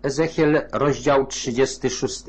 Ezechiel, rozdział 36.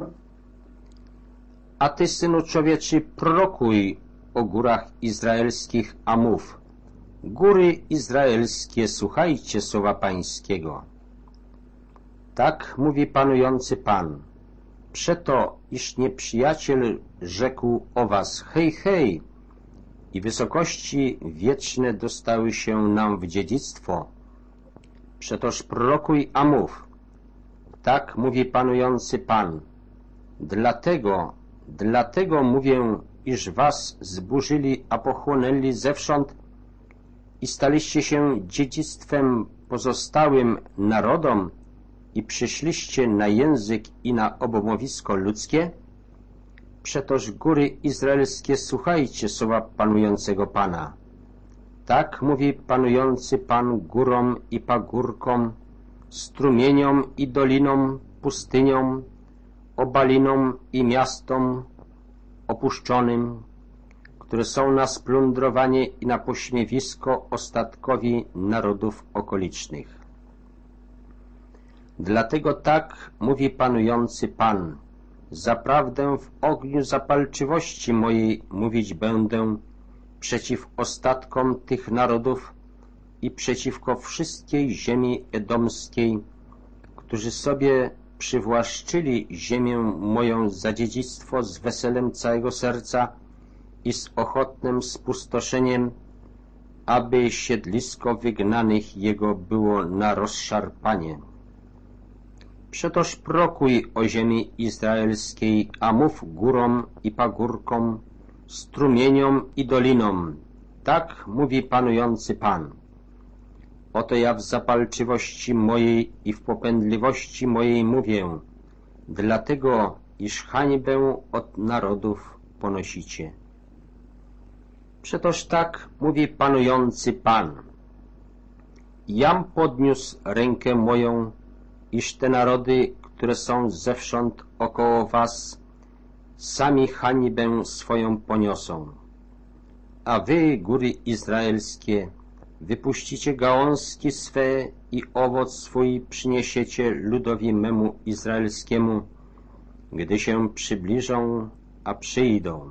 A ty, synu człowieczy, prorokuj o górach izraelskich, a mów: góry izraelskie, słuchajcie słowa Pańskiego. Tak mówi panujący Pan. Przeto, iż nieprzyjaciel rzekł o was: hej, hej, i wysokości wieczne dostały się nam w dziedzictwo. Przetoż prorokuj, a mów. Tak mówi panujący Pan. Dlatego mówię, iż was zburzyli, a pochłonęli zewsząd i staliście się dziedzictwem pozostałym narodom i przyszliście na język i na obomowisko ludzkie. Przetoż góry izraelskie, słuchajcie słowa panującego Pana. Tak mówi panujący Pan górom i pagórkom, strumieniom i dolinom, pustyniom, obalinom i miastom opuszczonym, które są na splądrowanie i na pośmiewisko ostatkowi narodów okolicznych. Dlatego tak mówi panujący Pan. Zaprawdę w ogniu zapalczywości mojej mówić będę przeciw ostatkom tych narodów i przeciwko wszystkiej ziemi edomskiej, którzy sobie przywłaszczyli ziemię moją za dziedzictwo z weselem całego serca i z ochotnym spustoszeniem, aby siedlisko wygnanych jego było na rozszarpanie. Przetoż prorokuj o ziemi izraelskiej, a mów górom i pagórkom, strumieniom i dolinom. Tak mówi panujący Pan. Oto ja w zapalczywości mojej i w popędliwości mojej mówię, dlatego iż hańbę od narodów ponosicie. Przetoż tak mówi panujący Pan. Jam podniósł rękę moją, iż te narody, które są zewsząd około was, sami hańbę swoją poniosą. A wy, góry izraelskie, wypuścicie gałązki swe i owoc swój przyniesiecie ludowi memu izraelskiemu, gdy się przybliżą, a przyjdą.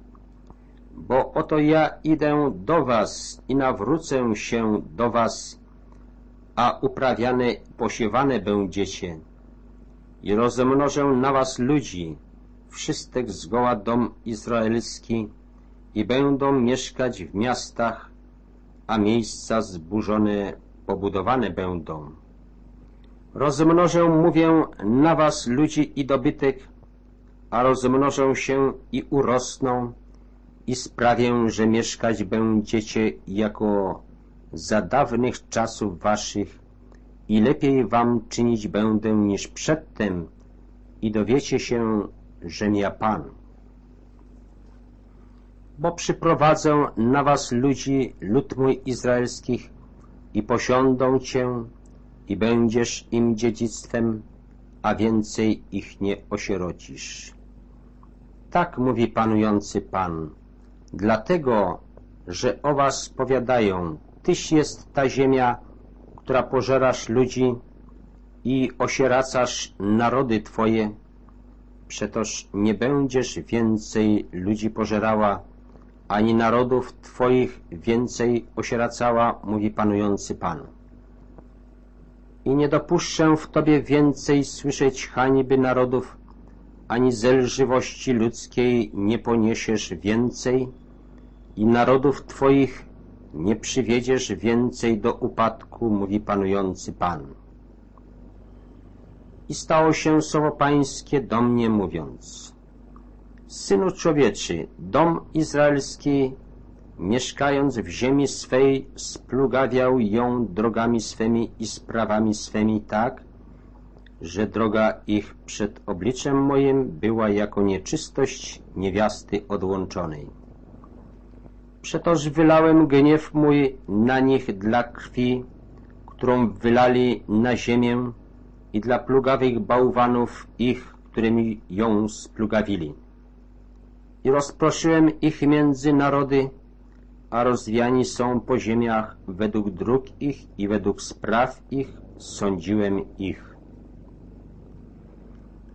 Bo oto ja idę do was i nawrócę się do was, a uprawiane i posiewane będziecie. I rozmnożę na was ludzi, wszystek zgoła dom izraelski, i będą mieszkać w miastach, a miejsca zburzone pobudowane będą. Rozmnożę, mówię, na was ludzi i dobytek, a rozmnożą się i urosną, i sprawię, że mieszkać będziecie jako za dawnych czasów waszych, i lepiej wam czynić będę niż przedtem, i dowiecie się, żem ja Pan. Bo przyprowadzę na was ludzi, lud mój izraelskich, i posiądą cię, i będziesz im dziedzictwem, a więcej ich nie osierocisz. Tak mówi panujący Pan. Dlatego, że o was powiadają: tyś jest ta ziemia, która pożerasz ludzi i osieracasz narody twoje. Przetoż nie będziesz więcej ludzi pożerała, ani narodów twoich więcej osieracała, mówi panujący Pan. I nie dopuszczę w tobie więcej słyszeć hańby narodów, ani zelżywości ludzkiej nie poniesiesz więcej, i narodów twoich nie przywiedziesz więcej do upadku, mówi panujący Pan. I stało się słowo Pańskie do mnie, mówiąc: synu człowieczy, dom izraelski, mieszkając w ziemi swej, splugawiał ją drogami swymi i sprawami swymi tak, że droga ich przed obliczem moim była jako nieczystość niewiasty odłączonej. Przetoż wylałem gniew mój na nich dla krwi, którą wylali na ziemię, i dla plugawych bałwanów ich, którymi ją splugawili. I rozproszyłem ich między narody, a rozwiani są po ziemiach według dróg ich i według spraw ich sądziłem ich.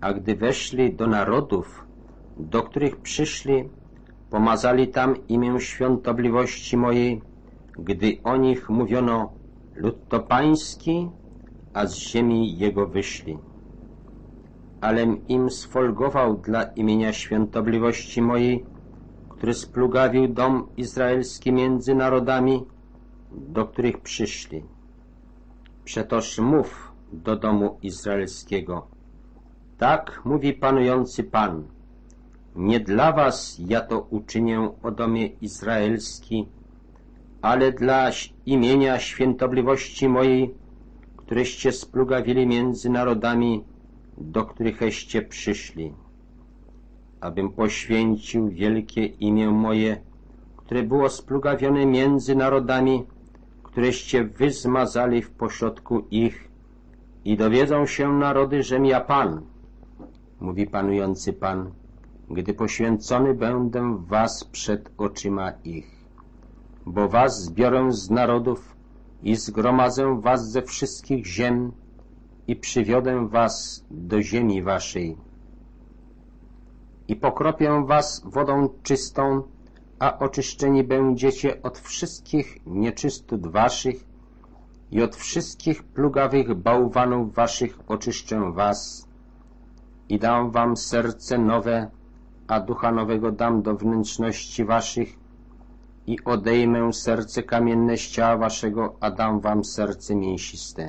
A gdy weszli do narodów, do których przyszli, pomazali tam imię świątobliwości mojej, gdy o nich mówiono: lud to pański, a z ziemi jego wyszli. Alem im sfolgował dla imienia świątobliwości mojej, który splugawił dom izraelski między narodami, do których przyszli. Przetoż mów do domu izraelskiego: tak mówi panujący Pan, nie dla was ja to uczynię, o domie izraelski, ale dla imienia świętobliwości mojej, któreście splugawili między narodami, do którychście przyszli, abym poświęcił wielkie imię moje, które było splugawione między narodami, któreście wy zmazali w pośrodku ich, i dowiedzą się narody, żem ja Pan, mówi panujący Pan, gdy poświęcony będę was przed oczyma ich. Bo was zbiorę z narodów i zgromadzę was ze wszystkich ziem i przywiodę was do ziemi waszej. I pokropię was wodą czystą, a oczyszczeni będziecie od wszystkich nieczystот waszych i od wszystkich plugawych bałwanów waszych oczyszczę was i dam wam serce nowe, a ducha nowego dam do wnętrzności waszych i odejmę serce kamienne z ciała waszego, a dam wam serce mięsiste.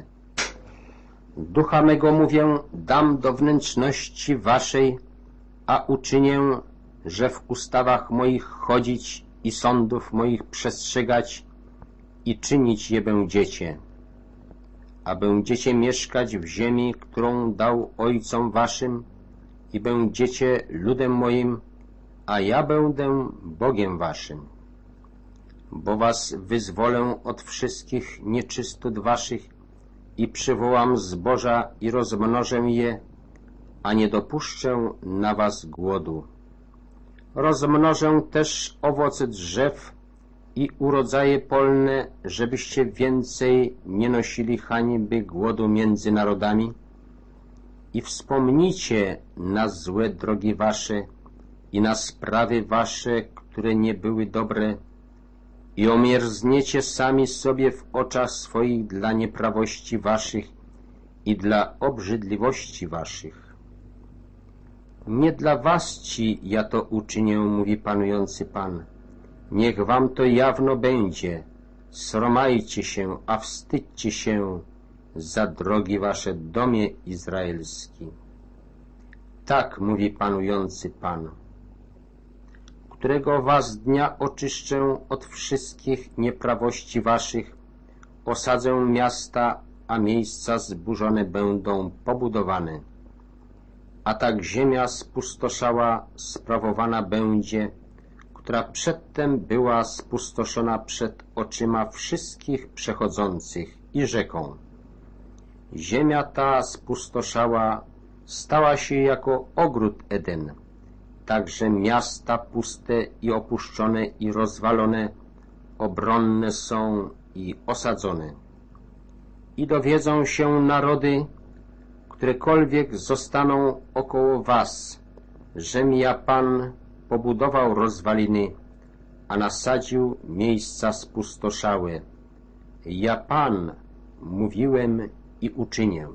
Ducha mego, mówię, dam do wnętrzności waszej, a uczynię, że w ustawach moich chodzić i sądów moich przestrzegać i czynić je będziecie. A będziecie mieszkać w ziemi, którą dał ojcom waszym, i będziecie ludem moim, a ja będę Bogiem waszym. Bo was wyzwolę od wszystkich nieczystot waszych i przywołam zboża i rozmnożę je, a nie dopuszczę na was głodu. Rozmnożę też owoce drzew i urodzaje polne, żebyście więcej nie nosili hańby głodu między narodami. I wspomnijcie na złe drogi wasze i na sprawy wasze, które nie były dobre, i omierzniecie sami sobie w oczach swoich dla nieprawości waszych i dla obrzydliwości waszych. Nie dla was ci ja to uczynię, mówi panujący Pan. Niech wam to jawno będzie. Sromajcie się, a wstydźcie się za drogi wasze, domie izraelski. Tak mówi panujący Pan, którego was dnia oczyszczę od wszystkich nieprawości waszych, osadzę miasta, a miejsca zburzone będą pobudowane. A tak ziemia spustoszała sprawowana będzie, która przedtem była spustoszona przed oczyma wszystkich przechodzących, i rzeką: ziemia ta spustoszała, stała się jako ogród Eden, także miasta puste i opuszczone i rozwalone, obronne są i osadzone. I dowiedzą się narody, którekolwiek zostaną około was, żem ja Pan pobudował rozwaliny, a nasadził miejsca spustoszałe. Ja Pan mówiłem i uczynię.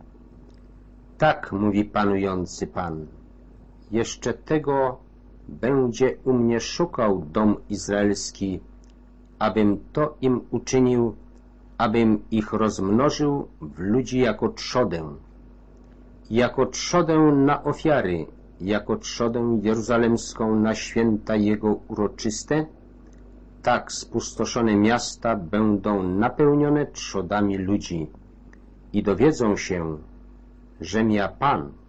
Tak mówi panujący Pan. Jeszcze tego będzie u mnie szukał dom izraelski, abym to im uczynił, abym ich rozmnożył w ludzi jako trzodę na ofiary, jako trzodę jeruzalemską na święta Jego uroczyste, tak spustoszone miasta będą napełnione trzodami ludzi i dowiedzą się, żem ja Pan.